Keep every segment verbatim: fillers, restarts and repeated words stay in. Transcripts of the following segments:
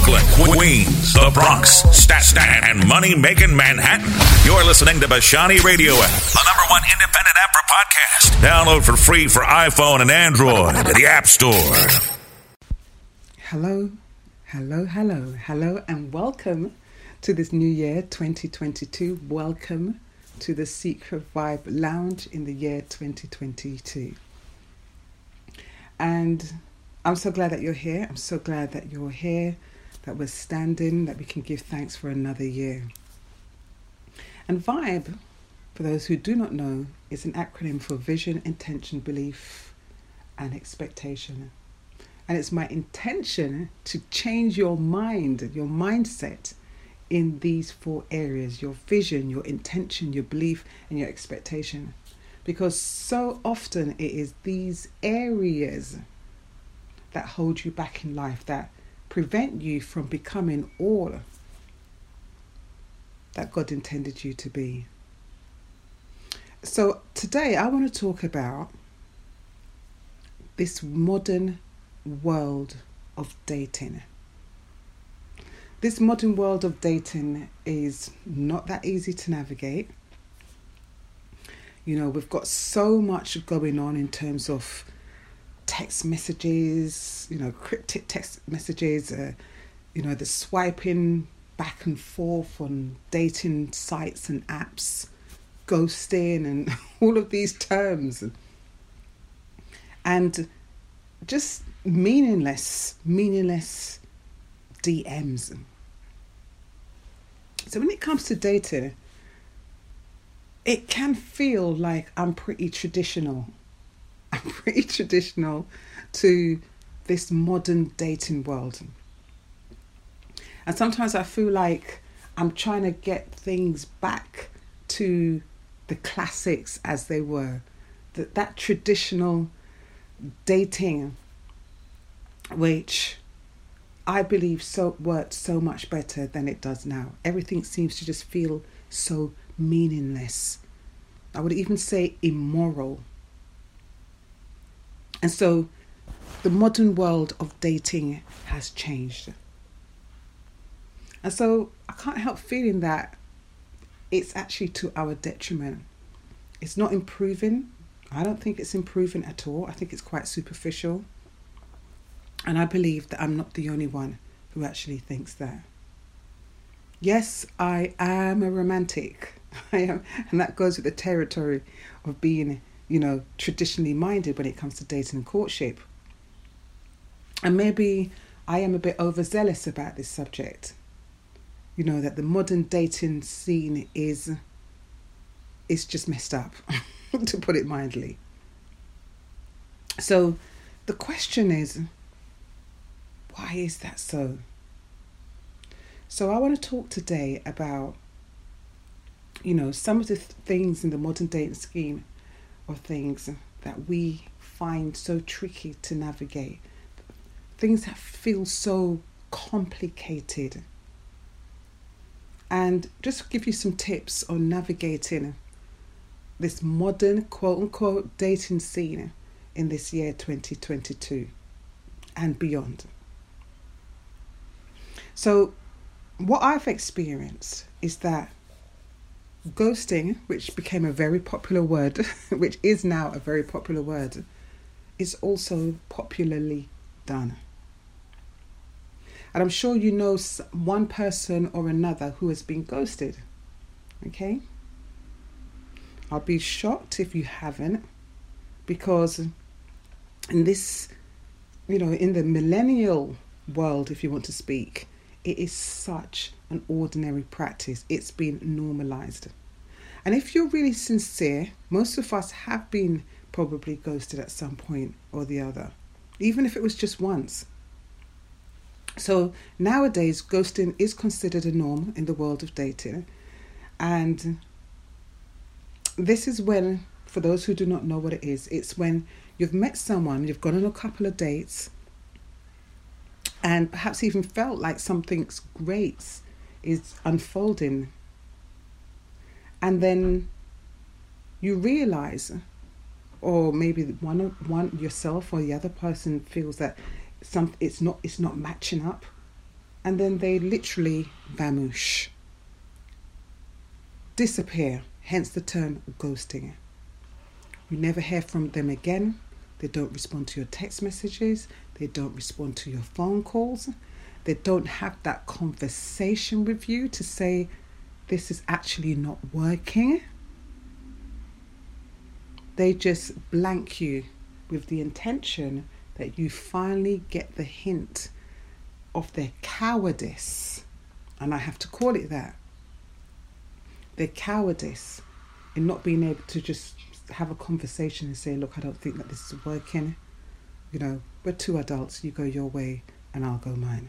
Brooklyn, Queens, the Bronx, Staten, and money-making Manhattan. You're listening to Bashani Radio app, the number one independent app for podcasts. Download for free for iPhone and Android at the App Store. Hello, hello, hello, hello, and welcome to this new year, twenty twenty-two. Welcome to the Secret Vibe Lounge in the year twenty twenty-two. And I'm so glad that you're here. I'm so glad that you're here, that we're standing, that we can give thanks for another year. And Vibe, for those who do not know, is an acronym for Vision, Intention, Belief, and Expectation. And it's my intention to change your mind, your mindset in these four areas: your vision, your intention, your belief, and your expectation. Because so often it is these areas that hold you back in life, that prevent you from becoming all that God intended you to be. So today I want to talk about this modern world of dating. This modern world of dating is not that easy to navigate. You know, we've got so much going on in terms of text messages, you know, cryptic text messages, uh, you know, the swiping back and forth on dating sites and apps, ghosting and all of these terms. And just meaningless, meaningless D Ms. So when it comes to dating, it can feel like I'm pretty traditional. I'm pretty traditional to this modern dating world. And sometimes I feel like I'm trying to get things back to the classics as they were. That, that traditional dating, which I believe so worked so much better than it does now. Everything seems to just feel so meaningless. I would even say immoral. And so the modern world of dating has changed. And so I can't help feeling that it's actually to our detriment. It's not improving. I don't think it's improving at all. I think it's quite superficial. And I believe that I'm not the only one who actually thinks that. Yes, I am a romantic. I am, and that goes with the territory of being, you know, traditionally minded when it comes to dating and courtship. And maybe I am a bit overzealous about this subject. You know, that the modern dating scene is, is just messed up, to put it mildly. So the question is, why is that so? So I want to talk today about, you know, some of the th- things in the modern dating scheme of things that we find so tricky to navigate. Things that feel so complicated. And just give you some tips on navigating this modern quote-unquote dating scene in this year twenty twenty-two and beyond. So what I've experienced is that ghosting, which became a very popular word, which is now a very popular word, is also popularly done. And I'm sure you know one person or another who has been ghosted. Okay? I'll be shocked if you haven't, because in this, you know, in the millennial world, if you want to speak, it is such an ordinary practice. It's been normalized. And if you're really sincere, most of us have been probably ghosted at some point or the other, even if it was just once. So nowadays, ghosting is considered a norm in the world of dating. And this is when, for those who do not know what it is, it's when you've met someone, you've gone on a couple of dates, and perhaps even felt like something great is unfolding. And then you realize, or maybe one one yourself or the other person feels that some it's not it's not matching up, and then they literally vamoosh, disappear, hence the term ghosting. You never hear from them again. They don't respond to your text messages. They don't respond to your phone calls. They don't have that conversation with you to say, this is actually not working. They just blank you with the intention that you finally get the hint of their cowardice. And I have to call it that. Their cowardice in not being able to just have a conversation and say, look, I don't think that this is working. You know, we're two adults. You go your way and I'll go mine.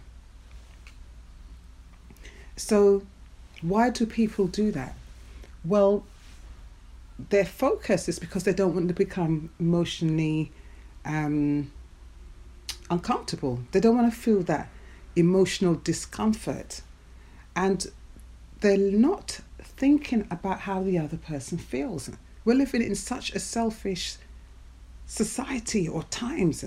So why do people do that? Well, their focus is because they don't want to become emotionally um, uncomfortable. They don't want to feel that emotional discomfort. And they're not thinking about how the other person feels. We're living in such a selfish society or times.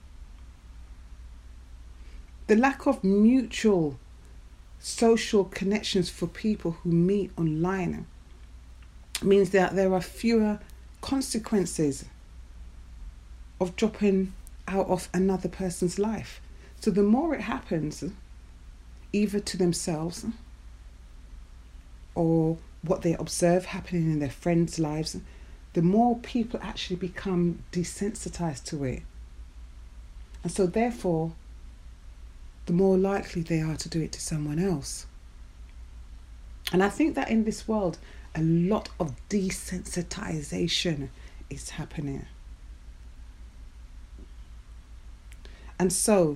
The lack of mutual social connections for people who meet online means that there are fewer consequences of dropping out of another person's life. So the more it happens, either to themselves or what they observe happening in their friends' lives, the more people actually become desensitized to it. And so therefore, the more likely they are to do it to someone else. And I think that in this world, a lot of desensitization is happening. And so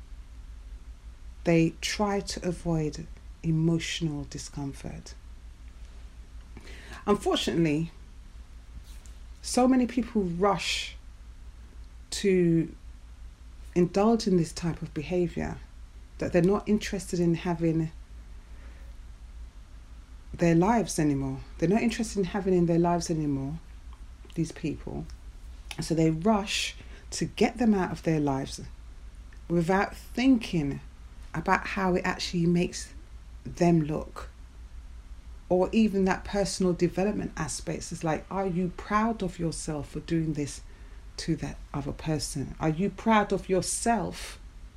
they try to avoid emotional discomfort. Unfortunately, so many people rush to indulge in this type of behavior that they're not interested in having their lives anymore. They're not interested in having in their lives anymore, these people. So they rush to get them out of their lives without thinking about how it actually makes them look. Or even that personal development aspects. It's like, are you proud of yourself for doing this to that other person? Are you proud of yourself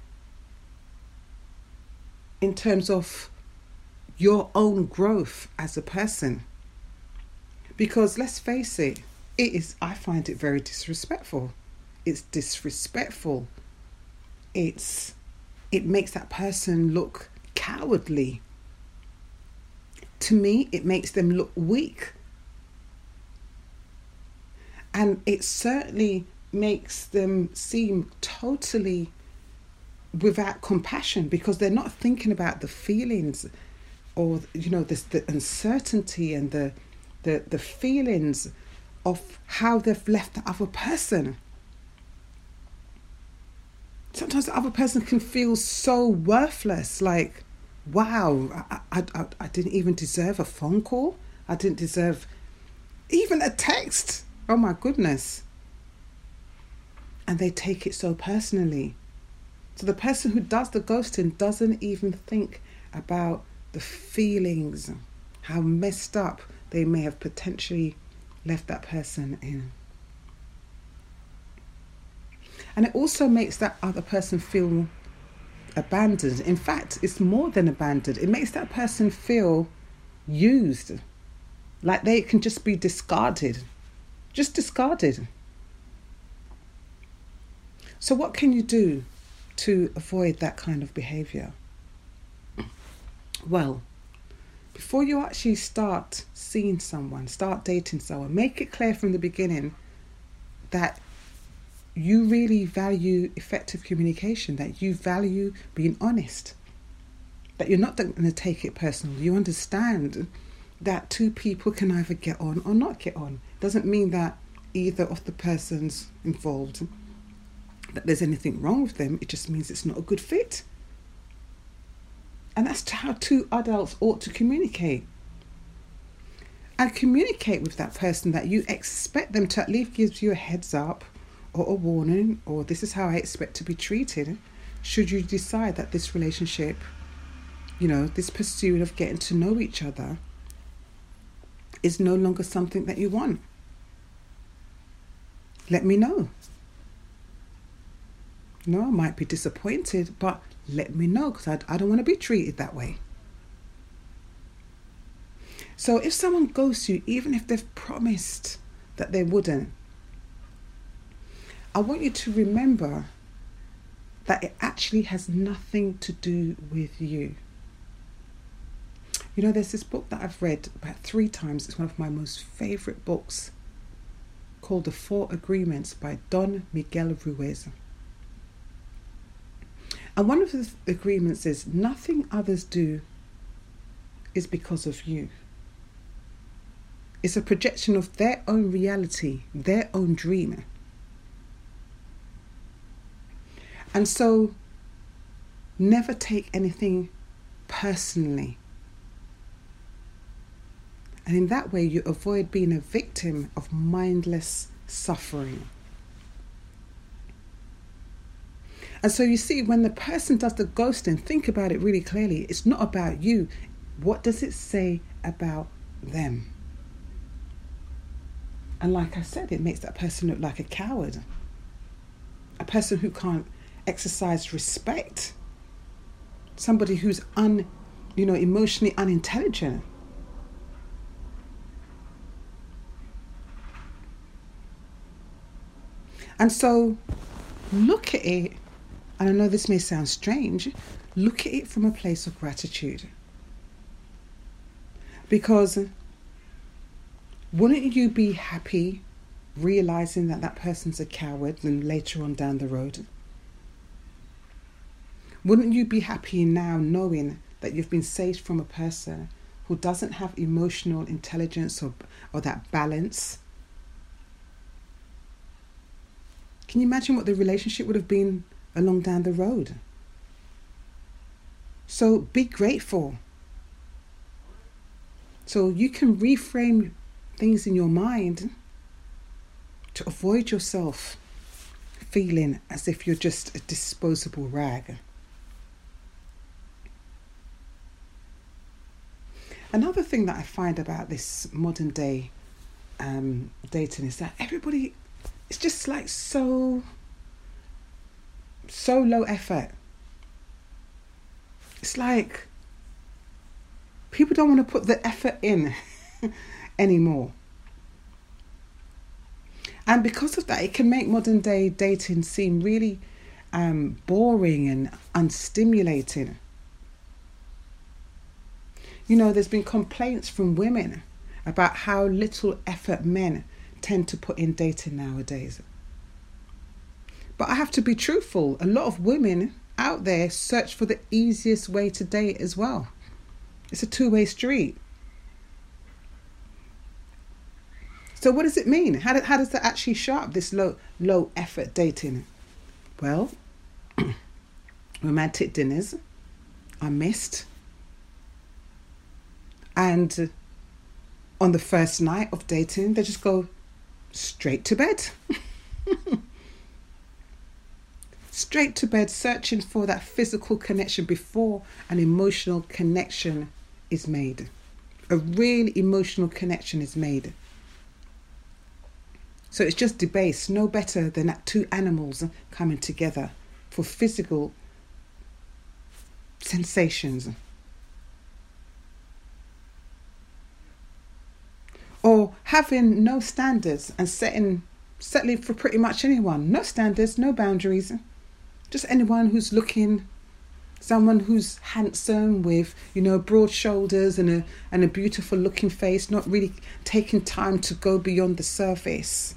in terms of your own growth as a person? Because let's face it, it is, I find it very disrespectful. It's disrespectful. It's, it makes that person look cowardly. To me, it makes them look weak. And it certainly makes them seem totally without compassion, because they're not thinking about the feelings or, you know, this, the uncertainty and the, the, the feelings of how they've left the other person. Sometimes the other person can feel so worthless, like, wow, I, I, I, I didn't even deserve a phone call. I didn't deserve even a text. Oh my goodness. And they take it so personally. So the person who does the ghosting doesn't even think about the feelings, how messed up they may have potentially left that person in. And it also makes that other person feel abandoned. In fact, it's more than abandoned. It makes that person feel used, like they can just be discarded, just discarded. So what can you do to avoid that kind of behavior? Well, before you actually start seeing someone, start dating someone, make it clear from the beginning that you really value effective communication, that you value being honest, that you're not going to take it personally. You understand that two people can either get on or not get on. Doesn't mean that either of the persons involved, that there's anything wrong with them. It just means it's not a good fit. And that's how two adults ought to communicate. And communicate with that person that you expect them to at least give you a heads up or a warning, or this is how I expect to be treated should you decide that this relationship you know, this pursuit of getting to know each other is no longer something that you want. Let me know. No, I might be disappointed, but let me know, because I, I don't want to be treated that way. So if someone ghosts you, even if they've promised that they wouldn't, I want you to remember that it actually has nothing to do with you. You know, there's this book that I've read about three times. It's one of my most favourite books, called The Four Agreements by Don Miguel Ruiz. And one of the agreements is, nothing others do is because of you. It's a projection of their own reality, their own dream. And so, never take anything personally. And in that way, you avoid being a victim of mindless suffering. And so you see, when the person does the ghosting, think about it really clearly. It's not about you. What does it say about them? And like I said, it makes that person look like a coward. A person who can't exercise respect. Somebody who's un, you know, emotionally unintelligent. And so look at it, and I know this may sound strange, look at it from a place of gratitude. Because wouldn't you be happy realizing that that person's a coward and later on down the road? Wouldn't you be happy now knowing that you've been saved from a person who doesn't have emotional intelligence or, or that balance? Can you imagine what the relationship would have been along down the road? So be grateful. So you can reframe things in your mind to avoid yourself feeling as if you're just a disposable rag. Another thing that I find about this modern day um, dating is that everybody, it's just like so, so low effort. It's like people don't want to put the effort in anymore. And because of that, it can make modern day dating seem really um, boring and unstimulating. You know, there's been complaints from women about how little effort men tend to put in dating nowadays. But I have to be truthful. A lot of women out there search for the easiest way to date as well. It's a two-way street. So what does it mean? How, do, how does that actually show up, this low, low effort dating? Well, romantic dinners are missed. And on the first night of dating, they just go straight to bed. Straight to bed, searching for that physical connection before an emotional connection is made. A real emotional connection is made. So it's just debased, no better than that two animals coming together for physical sensations. Or having no standards and setting, settling for pretty much anyone. No standards, no boundaries. Just anyone who's looking, someone who's handsome with, you know, broad shoulders and a and a beautiful looking face, not really taking time to go beyond the surface.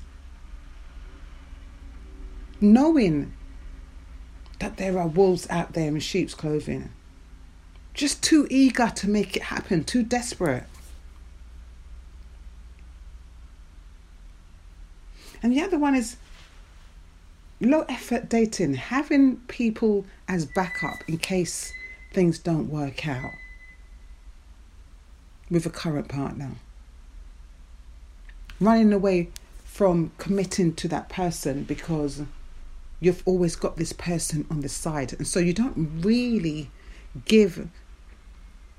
Knowing that there are wolves out there in sheep's clothing. Just too eager to make it happen, too desperate. And the other one is low effort dating, having people as backup in case things don't work out with a current partner. Running away from committing to that person because you've always got this person on the side. And so you don't really give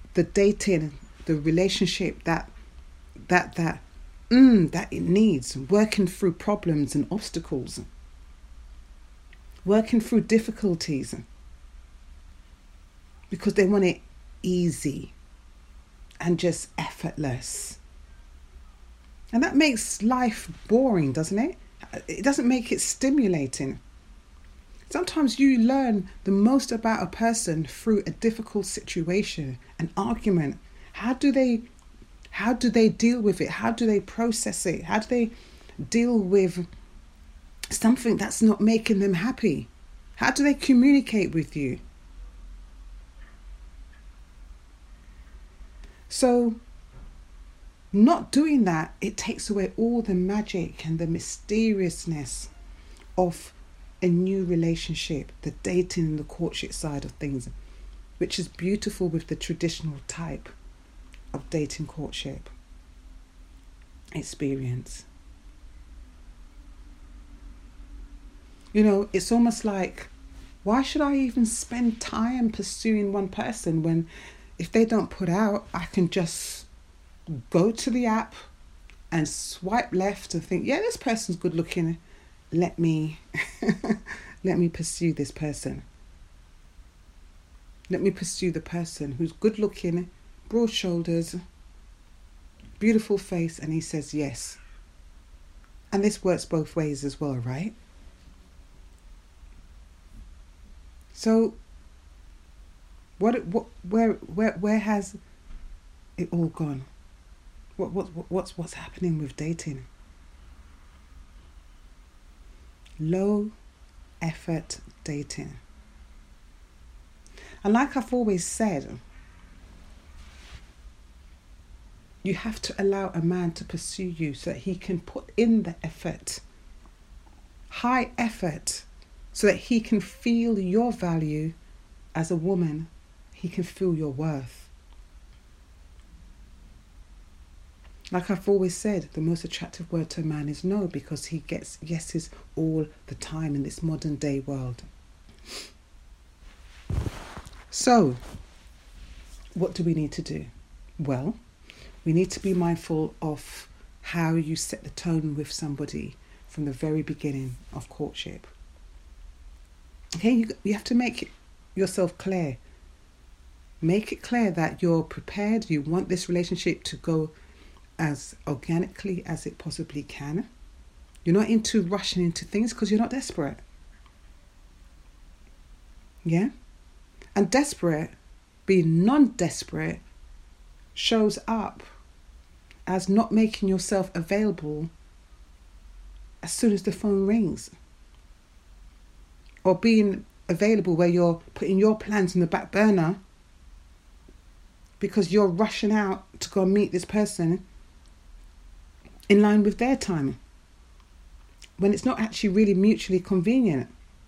the dating, the relationship that that that mm, that it needs, working through problems and obstacles, working through difficulties, because they want it easy and just effortless. And that makes life boring, doesn't it? It doesn't make it stimulating. Sometimes you learn the most about a person through a difficult situation, an argument. How do they how do they deal with it? How do they process it? How do they deal with something that's not making them happy? How do they communicate with you? So not doing that, it takes away all the magic and the mysteriousness of a new relationship, the dating and the courtship side of things, which is beautiful with the traditional type of dating courtship experience. You know, it's almost like, why should I even spend time pursuing one person when if they don't put out, I can just go to the app and swipe left and think, yeah, this person's good looking. Let me let me pursue this person. Let me pursue the person who's good looking, broad shoulders, beautiful face, and he says yes. And this works both ways as well, right? So what what where where where has it all gone? What what what's what's happening with dating? Low effort dating. And like I've always said, you have to allow a man to pursue you so that he can put in the effort, high effort, so that he can feel your value as a woman, he can feel your worth. Like I've always said, the most attractive word to a man is no, because he gets yeses all the time in this modern day world. So, what do we need to do? Well, we need to be mindful of how you set the tone with somebody from the very beginning of courtship. Okay, you, you have to make yourself clear. Make it clear that you're prepared, you want this relationship to go as organically as it possibly can. You're not into rushing into things because you're not desperate. Yeah? And desperate, being non-desperate, shows up as not making yourself available as soon as the phone rings. Or being available where you're putting your plans in the back burner because you're rushing out to go and meet this person in line with their time, when it's not actually really mutually convenient.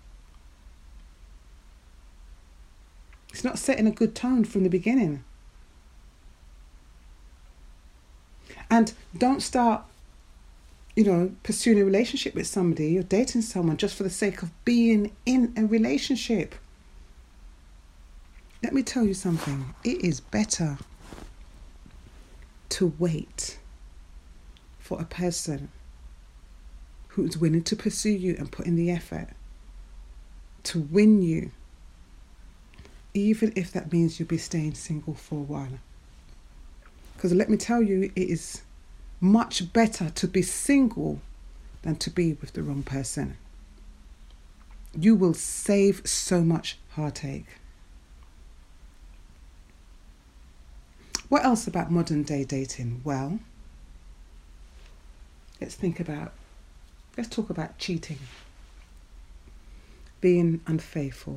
It's not setting a good tone from the beginning. And don't start, you know, pursuing a relationship with somebody or dating someone just for the sake of being in a relationship. Let me tell you something. It is better to wait for a person who's willing to pursue you and put in the effort to win you, even if that means you'll be staying single for a while. Because let me tell you, it is much better to be single than to be with the wrong person. You will save so much heartache. What else about modern day dating? Well, let's think about, let's talk about cheating, being unfaithful,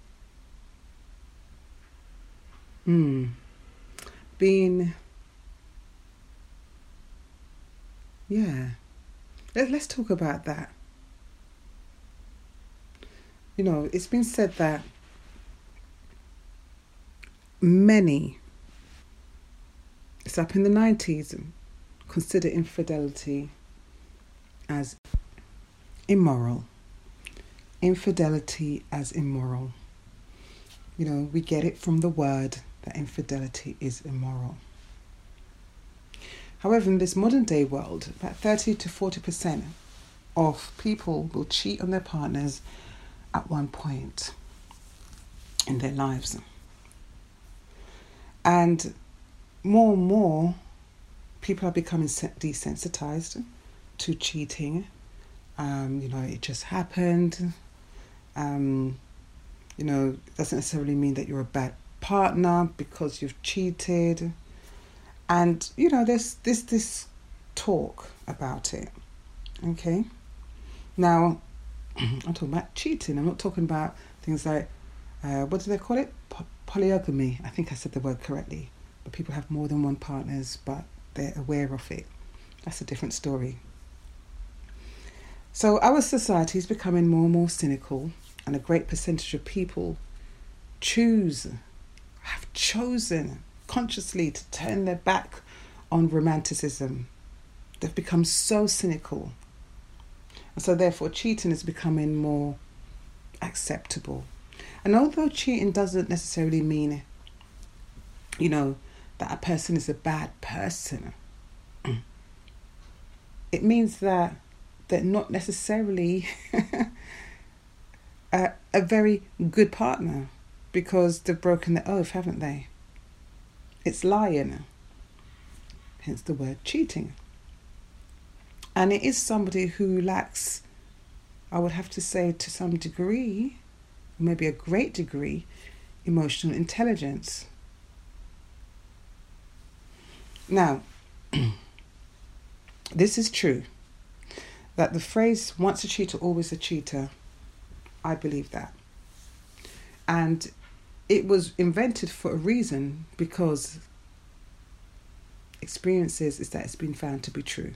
mm. being, yeah, Let, let's talk about that. You know, it's been said that many, it's up in the nineties, consider infidelity as immoral. Infidelity as immoral. You know, we get it from the word that infidelity is immoral. However, in this modern day world, about thirty to forty percent of people will cheat on their partners at one point in their lives. And more and more people are becoming desensitized to cheating. Um, you know, it just happened. Um, you know, it doesn't necessarily mean that you're a bad partner because you've cheated. And, you know, there's this this talk about it. Okay? Now, I'm talking about cheating. I'm not talking about things like, uh, what do they call it? Po- polygamy. I think I said the word correctly. But people have more than one partners, but they're aware of it. That's a different story. So our society is becoming more and more cynical, and a great percentage of people choose, have chosen consciously to turn their back on romanticism. They've become so cynical. And so therefore cheating is becoming more acceptable. And although cheating doesn't necessarily mean, you know, that a person is a bad person, it means that they're not necessarily a, a very good partner, because they've broken the oath, haven't they? It's lying, hence the word cheating. And it is somebody who lacks, I would have to say to some degree, maybe a great degree, emotional intelligence. Now, this is true, that the phrase once a cheater, always a cheater, I believe that. And it was invented for a reason, because experiences is that it's been found to be true.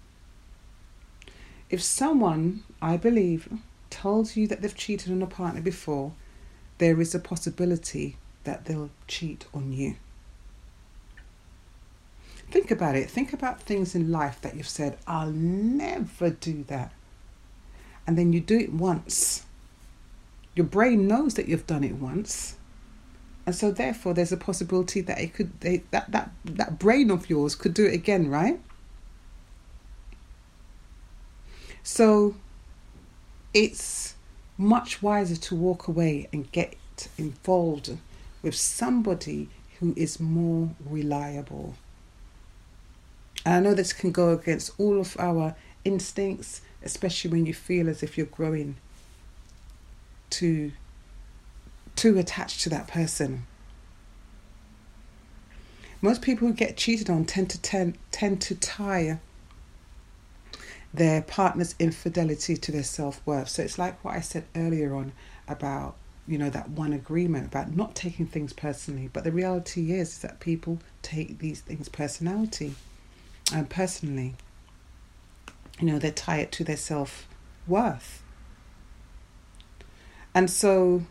If someone, I believe, tells you that they've cheated on a partner before, there is a possibility that they'll cheat on you. Think about it. Think about things in life that you've said, I'll never do that. And then you do it once. Your brain knows that you've done it once. And so therefore there's a possibility that it could they, that, that, that brain of yours could do it again, right? So it's much wiser to walk away and get involved with somebody who is more reliable. And I know this can go against all of our instincts, especially when you feel as if you're growing too, too attached to that person. Most people who get cheated on tend to tend, tend to tie their partner's infidelity to their self-worth. So it's like what I said earlier on about, you know, that one agreement about not taking things personally. But the reality is, is that people take these things personality and personally. You know, they tie it to their self-worth. And so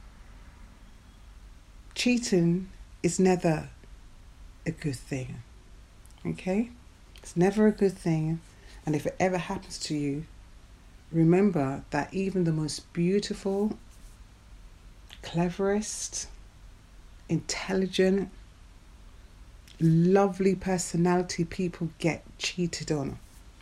cheating is never a good thing. Okay? It's never a good thing. And if it ever happens to you, remember that even the most beautiful, cleverest, intelligent, lovely personality people get cheated on.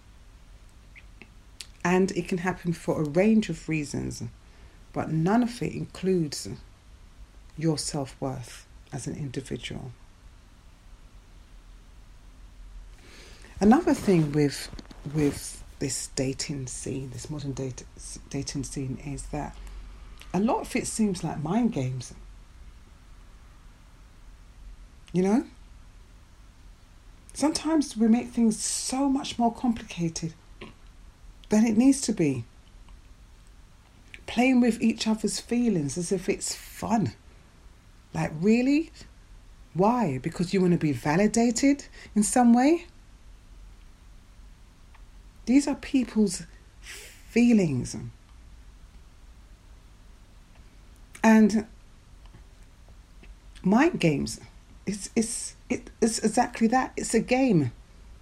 And it can happen for a range of reasons, but none of it includes your self-worth as an individual. Another thing with with this dating scene, this modern date, dating scene, is that a lot of it seems like mind games. You know? Sometimes we make things so much more complicated than it needs to be. Playing with each other's feelings as if it's fun. Like, really? Why? Because you want to be validated in some way? These are people's feelings. And mind games, it's, it's, it, it's exactly that. It's a game.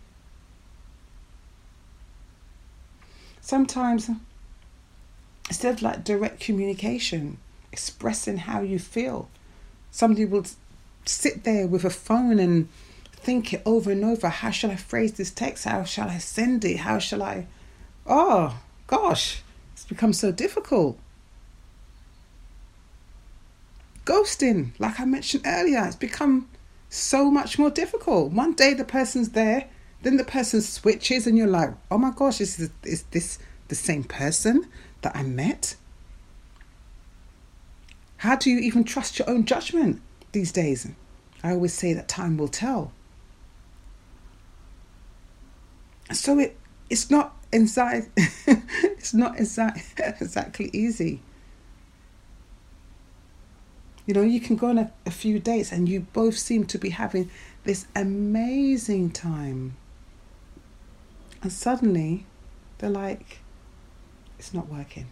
Sometimes, instead of like direct communication, expressing how you feel, somebody will sit there with a phone and think it over and over. How shall I phrase this text? How shall I send it? How shall I... Oh, gosh, it's become so difficult. Ghosting, like I mentioned earlier, it's become so much more difficult. One day the person's there, then the person switches and you're like, oh my gosh, is this, is this the same person that I met? How do you even trust your own judgment these days? I always say that time will tell. So it it's not inside it's not exactly exactly easy. You know, you can go on a, a few dates and you both seem to be having this amazing time. And suddenly they're like, it's not working.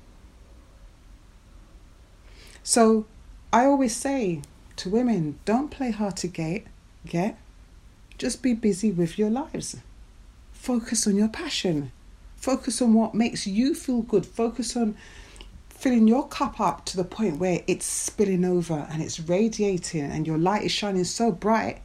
So I always say to women, don't play hard to get, get. Just be busy with your lives. Focus on your passion. Focus on what makes you feel good. Focus on filling your cup up to the point where it's spilling over and it's radiating and your light is shining so bright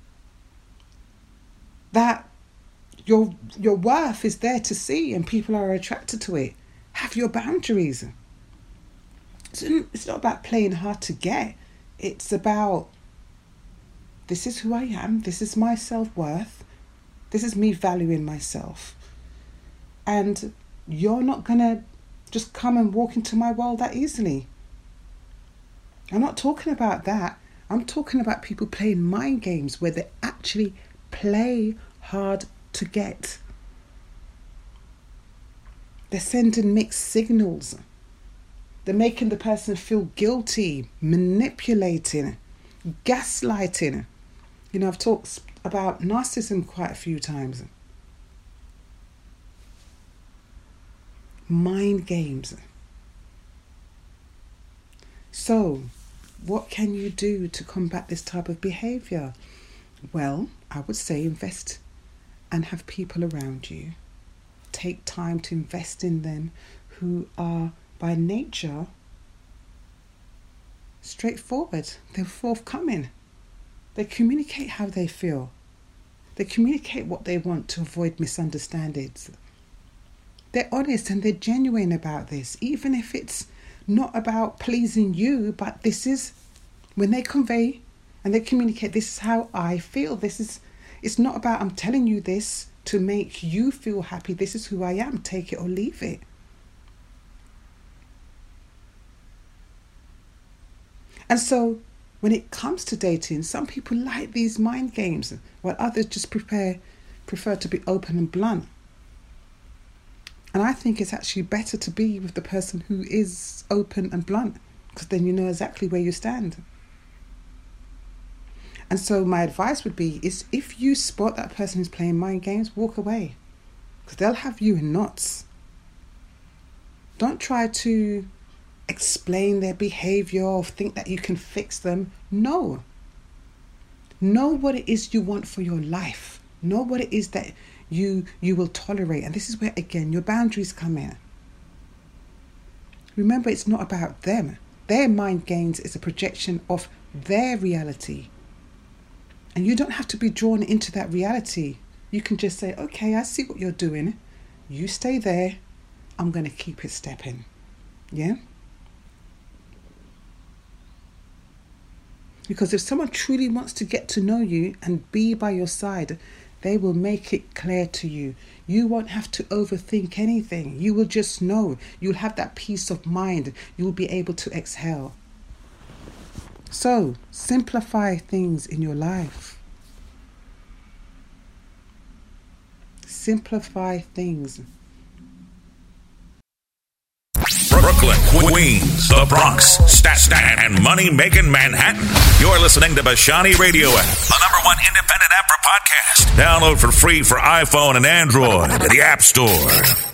that your your worth is there to see and people are attracted to it. Have your boundaries. It's not about playing hard to get. It's about, this is who I am. This is my self-worth. This is me valuing myself. And you're not going to just come and walk into my world that easily. I'm not talking about that. I'm talking about people playing mind games where they actually play hard to get. They're sending mixed signals. They're making the person feel guilty, manipulating, gaslighting. You know, I've talked about narcissism quite a few times. Mind games. So, what can you do to combat this type of behavior? Well, I would say invest and have people around you. Take time to invest in them who are by nature straightforward. They're forthcoming. They communicate how they feel. They communicate what they want to avoid misunderstandings. They're honest and they're genuine about this, even if it's not about pleasing you, but this is when they convey and they communicate, this is how I feel. This is, it's not about I'm telling you this to make you feel happy. This is who I am. Take it or leave it. And so when it comes to dating, some people like these mind games, while others just prefer, prefer to be open and blunt. And I think it's actually better to be with the person who is open and blunt, because then you know exactly where you stand. And so my advice would be, is if you spot that person who's playing mind games, walk away, because they'll have you in knots. Don't try to explain their behavior or think that you can fix them. No. Know what it is you want for your life. Know what it is that you you will tolerate. And this is where, again, your boundaries come in. Remember, it's not about them. Their mind games is a projection of their reality. And you don't have to be drawn into that reality. You can just say, okay, I see what you're doing. You stay there. I'm going to keep it stepping. Yeah? Because if someone truly wants to get to know you and be by your side, they will make it clear to you. You won't have to overthink anything. You will just know. You'll have that peace of mind. You'll be able to exhale. So, simplify things in your life. Simplify things. Brooklyn, Queens, the Bronx, Staten, and money-making Manhattan. You're listening to Bashani Radio App, the number one independent app for podcasts. Download for free for iPhone and Android at the App Store.